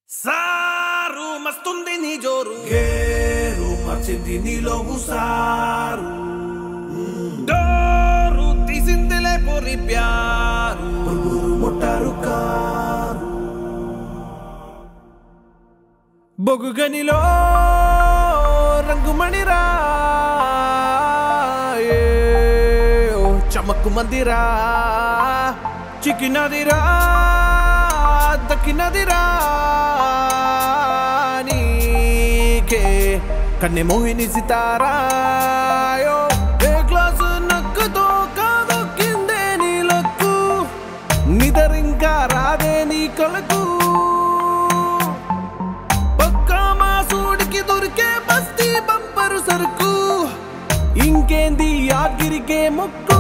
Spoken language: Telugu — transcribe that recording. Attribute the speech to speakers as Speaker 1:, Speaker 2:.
Speaker 1: సారు మస్తుంది నీ జోరు గేరు మర్చింది నీలో ఉసారు డోరు తీసిందిలే పొరి ప్యారు బుర్బురు ముట్టారు కారు బొగుగనిలో రంగుమణిరా చమక్కు మందిరా చిక్కినదిరా దక్కినదిరా నీకే కన్నె మోహిని సితారా ఏ గ్లాసు నక్కుతో కాదొక్కిందే నీ లక్కు నిదరింకా రాదే నీ కలకు పక్కా మాసూడికి దొరికే బస్తీ బంపరు సరుకు ఇంకేంది యాగిరికే మొక్కు